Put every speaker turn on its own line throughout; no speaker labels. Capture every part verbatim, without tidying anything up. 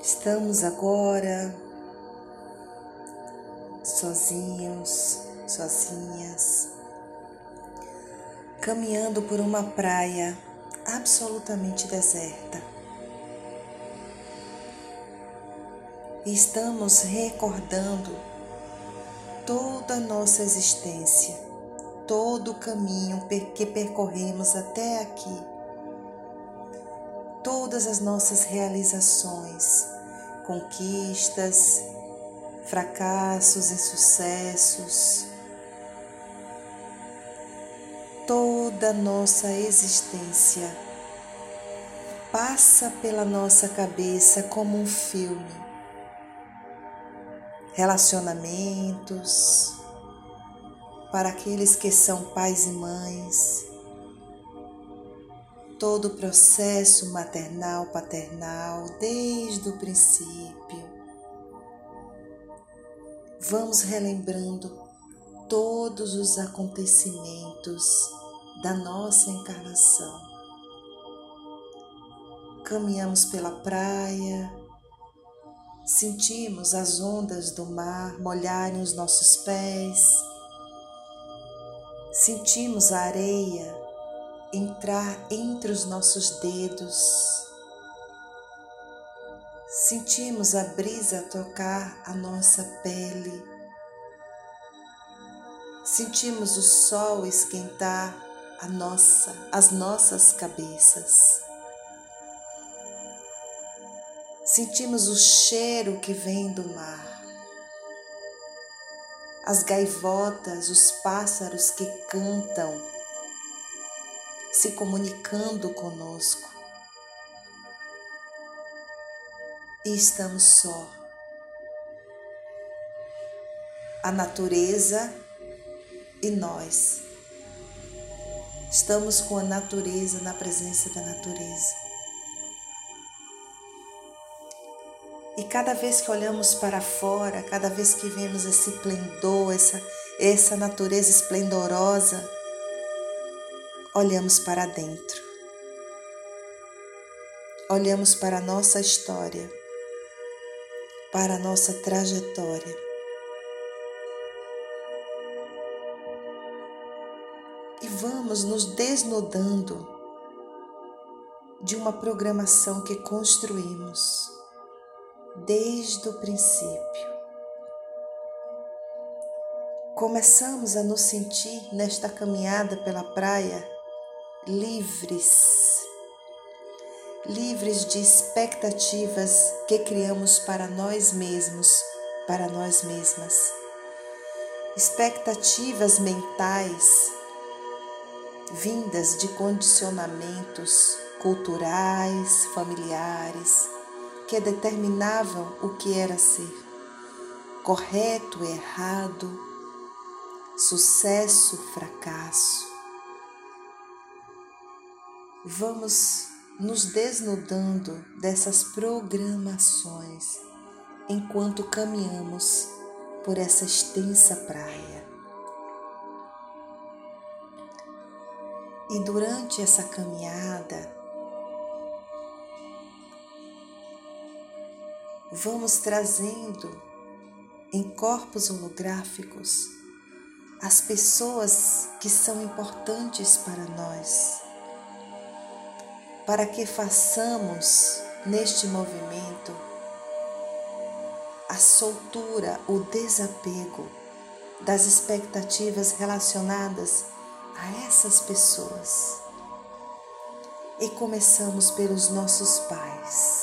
Estamos agora sozinhos, sozinhas, caminhando por uma praia absolutamente deserta. E estamos recordando toda a nossa existência, todo o caminho que percorremos até aqui, todas as nossas realizações, conquistas, fracassos, insucessos, toda a nossa existência passa pela nossa cabeça como um filme. Relacionamentos, para aqueles que são pais e mães, todo o processo maternal, paternal, desde o princípio. Vamos relembrando todos os acontecimentos da nossa encarnação. Caminhamos pela praia, sentimos as ondas do mar molharem os nossos pés, sentimos a areia entrar entre os nossos dedos, sentimos a brisa tocar a nossa pele, sentimos o sol esquentar a nossa, as nossas cabeças. Sentimos o cheiro que vem do mar, as gaivotas, os pássaros que cantam, se comunicando conosco. E estamos só. A natureza e nós. Estamos com a natureza, na presença da natureza. E cada vez que olhamos para fora, cada vez que vemos esse esplendor, essa, essa natureza esplendorosa, olhamos para dentro. Olhamos para a nossa história, para a nossa trajetória. E vamos nos desnudando de uma programação que construímos desde o princípio. Começamos a nos sentir nesta caminhada pela praia livres, livres de expectativas que criamos para nós mesmos, para nós mesmas. Expectativas mentais vindas de condicionamentos culturais, familiares, que determinavam o que era ser correto, errado, sucesso, fracasso. Vamos nos desnudando dessas programações enquanto caminhamos por essa extensa praia. E durante essa caminhada, vamos trazendo em corpos holográficos as pessoas que são importantes para nós, para que façamos neste movimento a soltura, o desapego das expectativas relacionadas a essas pessoas. E começamos pelos nossos pais.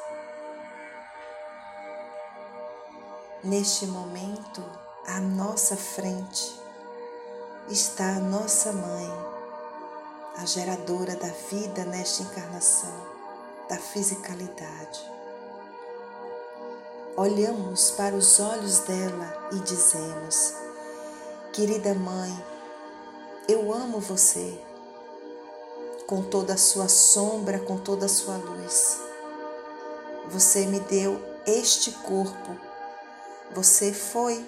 Neste momento, à nossa frente, está a nossa mãe, a geradora da vida nesta encarnação, da fisicalidade. Olhamos para os olhos dela e dizemos: querida mãe, eu amo você, com toda a sua sombra, com toda a sua luz. Você me deu este corpo. Você foi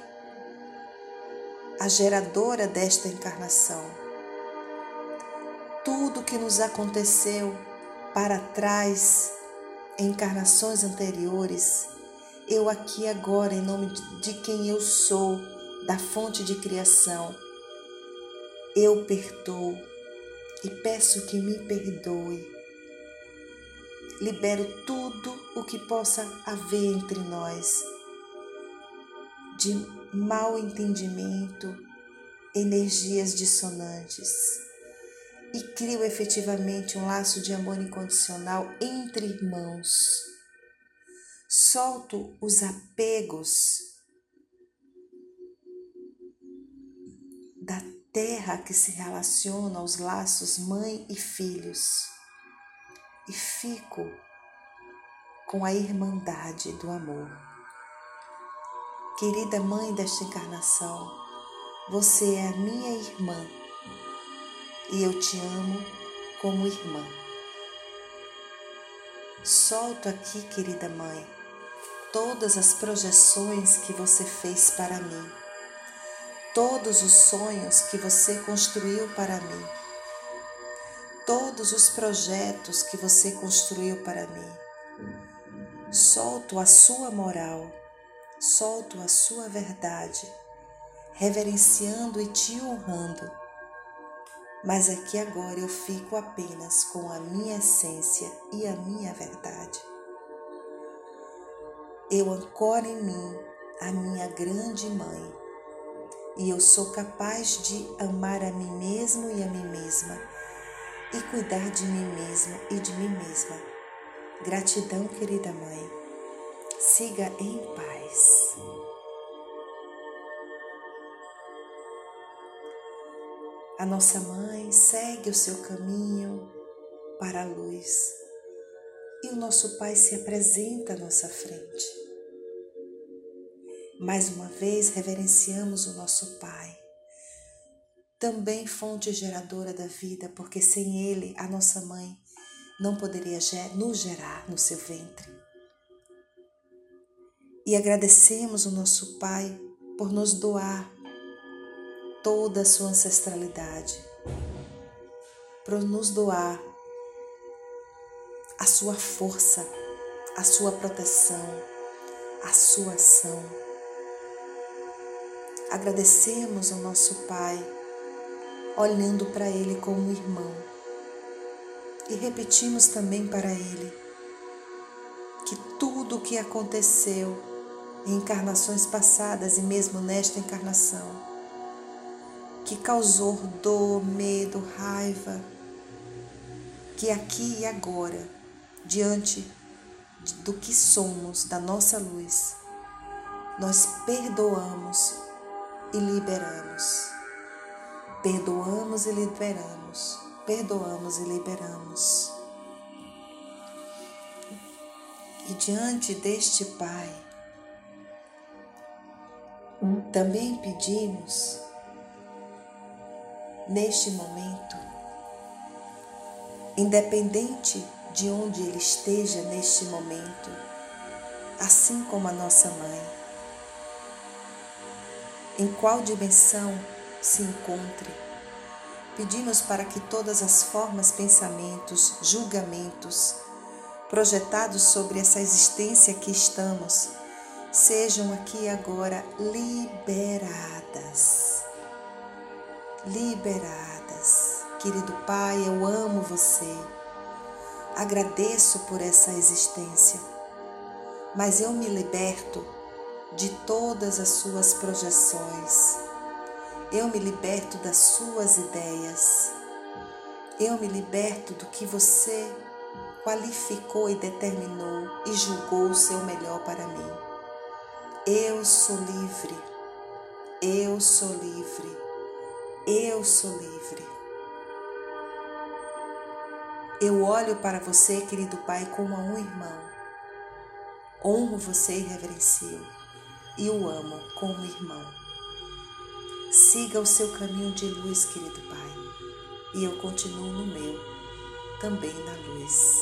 a geradora desta encarnação. Tudo que nos aconteceu para trás em encarnações anteriores, eu aqui agora, em nome de quem eu sou, da fonte de criação, eu perdoo e peço que me perdoe. Libero tudo o que possa haver entre nós de mal entendimento, energias dissonantes, e crio efetivamente um laço de amor incondicional entre irmãos. Solto os apegos da terra que se relaciona aos laços mãe e filhos e fico com a irmandade do amor. Querida mãe desta encarnação, você é a minha irmã e eu te amo como irmã. Solto aqui, querida mãe, todas as projeções que você fez para mim, todos os sonhos que você construiu para mim, todos os projetos que você construiu para mim. Solto a sua moral, solto a sua verdade, reverenciando e te honrando. Mas aqui agora eu fico apenas com a minha essência e a minha verdade. Eu ancoro em mim a minha grande mãe e eu sou capaz de amar a mim mesmo e a mim mesma e cuidar de mim mesmo e de mim mesma. Gratidão, querida mãe. Siga em paz. A nossa mãe segue o seu caminho para a luz e o nosso Pai se apresenta à nossa frente. Mais uma vez reverenciamos o nosso Pai, também fonte geradora da vida, porque sem Ele a nossa mãe não poderia nos gerar no seu ventre. E agradecemos o nosso Pai por nos doar toda a sua ancestralidade, por nos doar a sua força, a sua proteção, a sua ação. Agradecemos ao nosso Pai, olhando para Ele como irmão, e repetimos também para Ele que tudo o que aconteceu em encarnações passadas e mesmo nesta encarnação, que causou dor, medo, raiva, que aqui e agora, diante do que somos, da nossa luz, nós perdoamos e liberamos. Perdoamos e liberamos. Perdoamos e liberamos. E diante deste Pai, também pedimos, neste momento, independente de onde Ele esteja neste momento, assim como a nossa mãe, em qual dimensão se encontre, pedimos para que todas as formas, pensamentos, julgamentos projetados sobre essa existência que estamos, sejam aqui agora liberadas. Liberadas. Querido Pai, eu amo você. Agradeço por essa existência, mas eu me liberto de todas as suas projeções. Eu me liberto das suas ideias. Eu me liberto do que você qualificou e determinou e julgou ser o melhor para mim. Eu sou livre. Eu sou livre. Eu sou livre. Eu olho para você, querido Pai, como a um irmão. Honro você e reverencio. E o amo como irmão. Siga o seu caminho de luz, querido Pai, e eu continuo no meu, também na luz.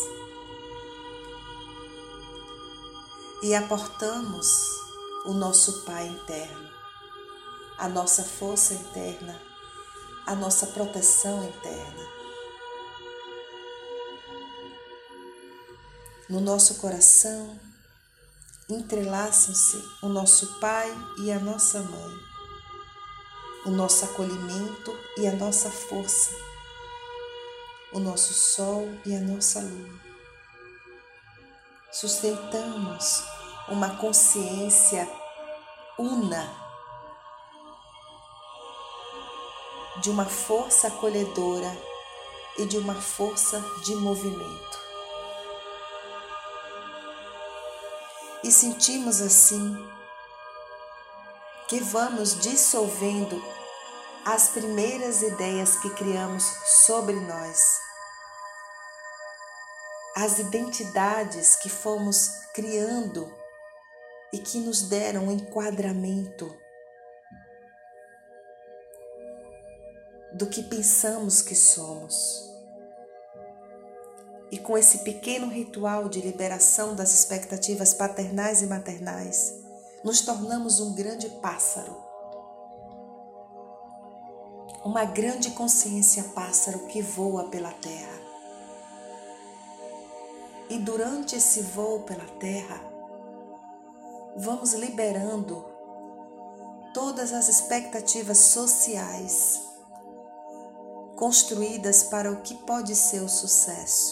E aportamos o nosso Pai interno, a nossa força interna, a nossa proteção interna. No nosso coração entrelaçam-se o nosso pai e a nossa mãe, o nosso acolhimento e a nossa força, o nosso sol e a nossa lua. Sustentamos uma consciência una de uma força acolhedora e de uma força de movimento. E sentimos assim que vamos dissolvendo as primeiras ideias que criamos sobre nós, as identidades que fomos criando e que nos deram um enquadramento do que pensamos que somos. E com esse pequeno ritual de liberação das expectativas paternais e maternais, nos tornamos um grande pássaro, uma grande consciência pássaro que voa pela terra. E durante esse voo pela terra, vamos liberando todas as expectativas sociais construídas para o que pode ser o sucesso.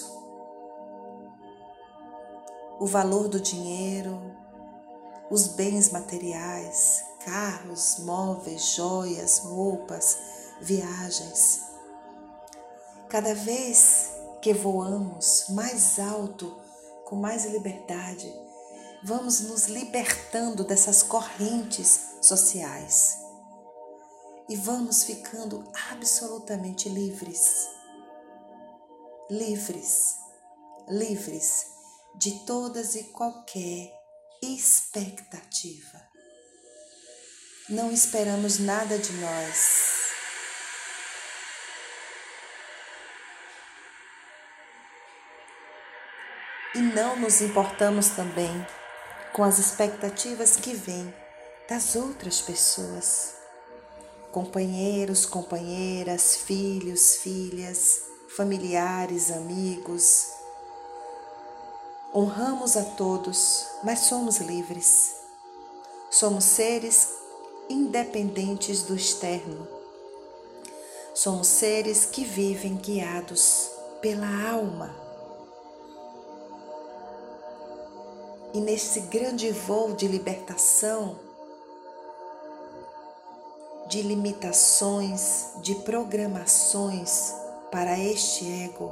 O valor do dinheiro, os bens materiais, carros, móveis, joias, roupas, viagens. Cada vez que voamos mais alto, com mais liberdade, vamos nos libertando dessas correntes sociais e vamos ficando absolutamente livres, livres, livres de todas e qualquer expectativa. Não esperamos nada de nós. E não nos importamos também com as expectativas que vêm das outras pessoas. Companheiros, companheiras, filhos, filhas, familiares, amigos. Honramos a todos, mas somos livres. Somos seres independentes do externo. Somos seres que vivem guiados pela alma. E nesse grande voo de libertação, de limitações, de programações para este ego,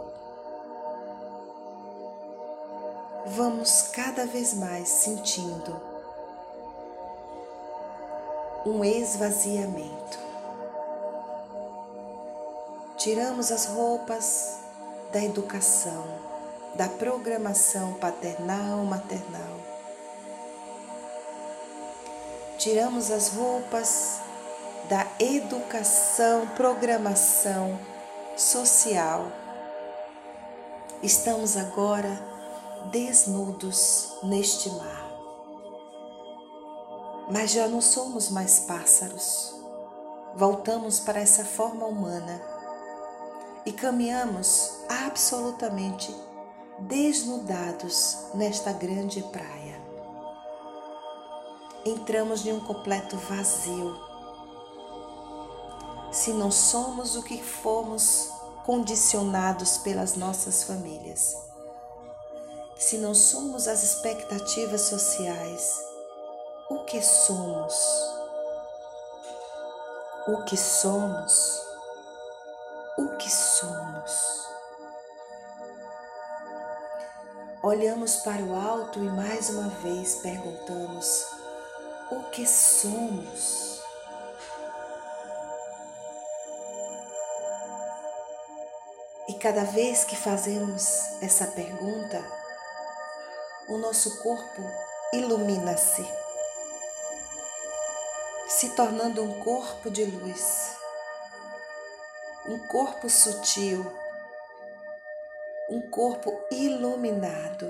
vamos cada vez mais sentindo um esvaziamento. Tiramos as roupas da educação, da programação paternal, maternal. Tiramos as roupas da educação, programação social. Estamos agora desnudos neste mar. Mas já não somos mais pássaros. Voltamos para essa forma humana e caminhamos absolutamente desnudados nesta grande praia. Entramos em um completo vazio. Se não somos o que fomos condicionados pelas nossas famílias, se não somos as expectativas sociais, o que somos? O que somos? O que somos? Olhamos para o alto e mais uma vez perguntamos: o que somos? E cada vez que fazemos essa pergunta, o nosso corpo ilumina-se, se tornando um corpo de luz, um corpo sutil, um corpo iluminado.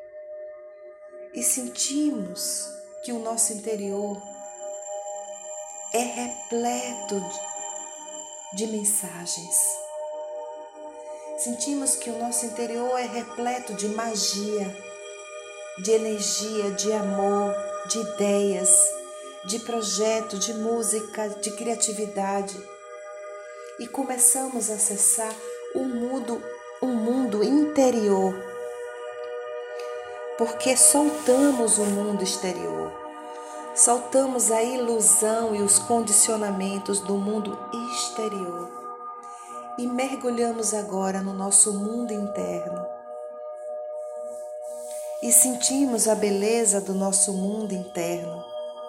E sentimos que o nosso interior é repleto de mensagens. Sentimos que o nosso interior é repleto de magia, de energia, de amor, de ideias, de projeto, de música, de criatividade. E começamos a acessar o mundo, o mundo interior, porque soltamos o mundo exterior, soltamos a ilusão e os condicionamentos do mundo exterior e mergulhamos agora no nosso mundo interno. E sentimos a beleza do nosso mundo interno.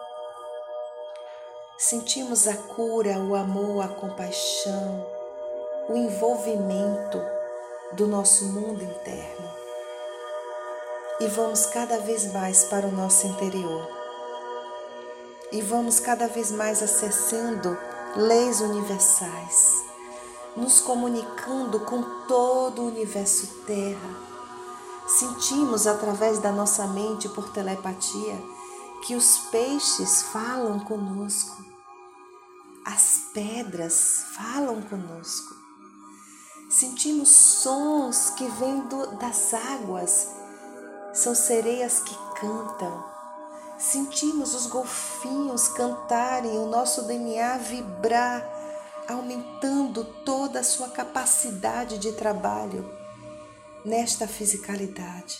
Sentimos a cura, o amor, a compaixão, o envolvimento do nosso mundo interno. E vamos cada vez mais para o nosso interior. E vamos cada vez mais acessando leis universais, nos comunicando com todo o universo Terra. Sentimos através da nossa mente por telepatia que os peixes falam conosco, as pedras falam conosco. Sentimos sons que vêm do, das águas, são sereias que cantam. Sentimos os golfinhos cantarem, o nosso D N A vibrar, aumentando toda a sua capacidade de trabalho nesta fisicalidade.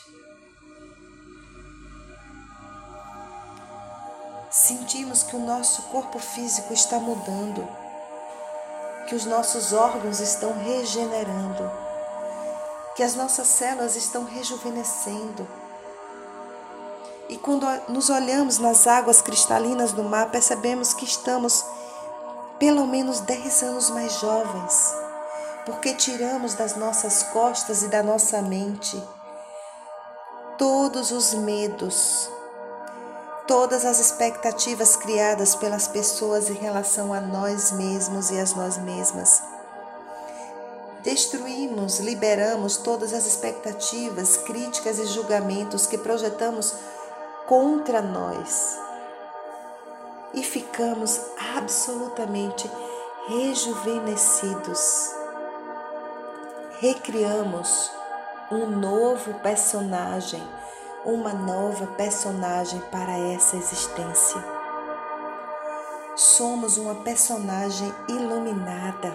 Sentimos que o nosso corpo físico está mudando, que os nossos órgãos estão regenerando, que as nossas células estão rejuvenescendo. E quando nos olhamos nas águas cristalinas do mar, percebemos que estamos pelo menos dez anos mais jovens, porque tiramos das nossas costas e da nossa mente todos os medos, todas as expectativas criadas pelas pessoas em relação a nós mesmos e a nós mesmas. Destruímos, liberamos todas as expectativas, críticas e julgamentos que projetamos contra nós e ficamos absolutamente rejuvenescidos. Recriamos um novo personagem, uma nova personagem para essa existência. Somos uma personagem iluminada.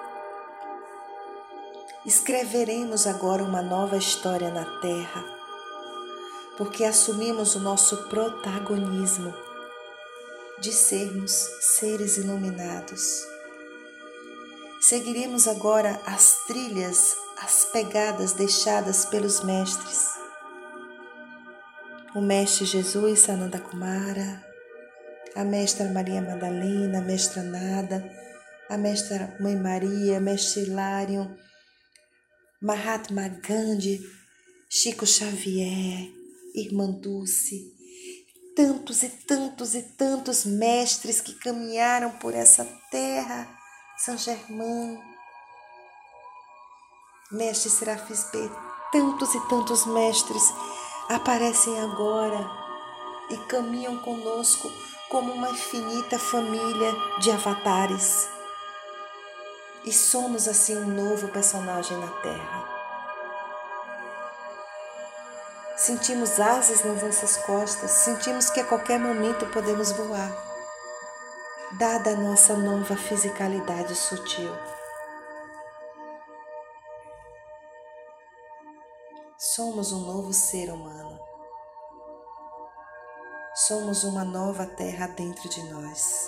Escreveremos agora uma nova história na Terra, porque assumimos o nosso protagonismo de sermos seres iluminados. Seguiremos agora as trilhas, as pegadas deixadas pelos mestres. O mestre Jesus, Sananda Kumara, a mestra Maria Madalena, a mestra Nada, a mestra Mãe Maria, mestre Hilário, Mahatma Gandhi, Chico Xavier, Irmã Dulce, tantos e tantos e tantos mestres que caminharam por essa terra, São Germain, mestre Serafis B, tantos e tantos mestres aparecem agora e caminham conosco como uma infinita família de avatares. E somos assim um novo personagem na Terra. Sentimos asas nas nossas costas, sentimos que a qualquer momento podemos voar, dada a nossa nova fisicalidade sutil. Somos um novo ser humano. Somos uma nova terra dentro de nós.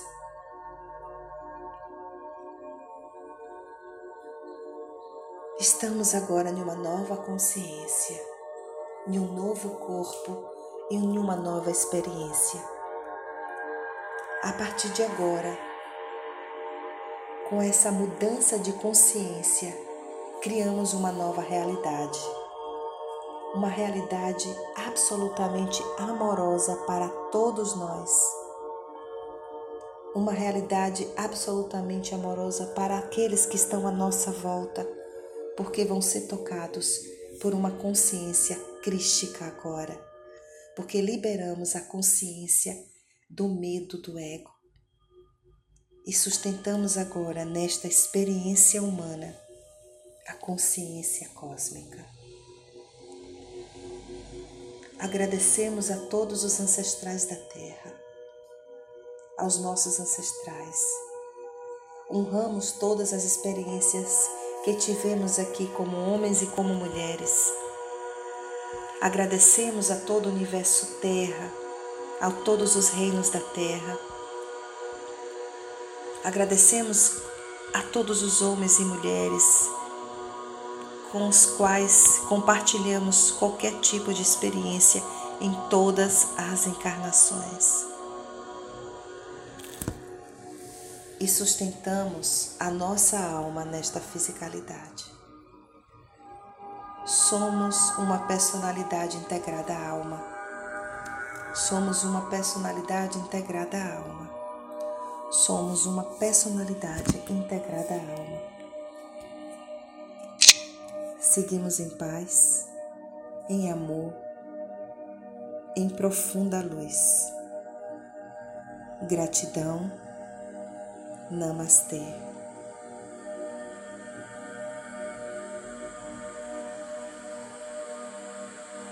Estamos agora em uma nova consciência, em um novo corpo e em uma nova experiência. A partir de agora, com essa mudança de consciência, criamos uma nova realidade. Uma realidade absolutamente amorosa para todos nós. Uma realidade absolutamente amorosa para aqueles que estão à nossa volta, porque vão ser tocados por uma consciência crística agora, porque liberamos a consciência do medo do ego e sustentamos agora nesta experiência humana a consciência cósmica. Agradecemos a todos os ancestrais da Terra, aos nossos ancestrais. Honramos todas as experiências que tivemos aqui como homens e como mulheres. Agradecemos a todo o universo Terra, a todos os reinos da Terra. Agradecemos a todos os homens e mulheres com os quais compartilhamos qualquer tipo de experiência em todas as encarnações. E sustentamos a nossa alma nesta fisicalidade. Somos uma personalidade integrada à alma. Somos uma personalidade integrada à alma. Somos uma personalidade integrada à alma. Seguimos em paz, em amor, em profunda luz. Gratidão. Namastê.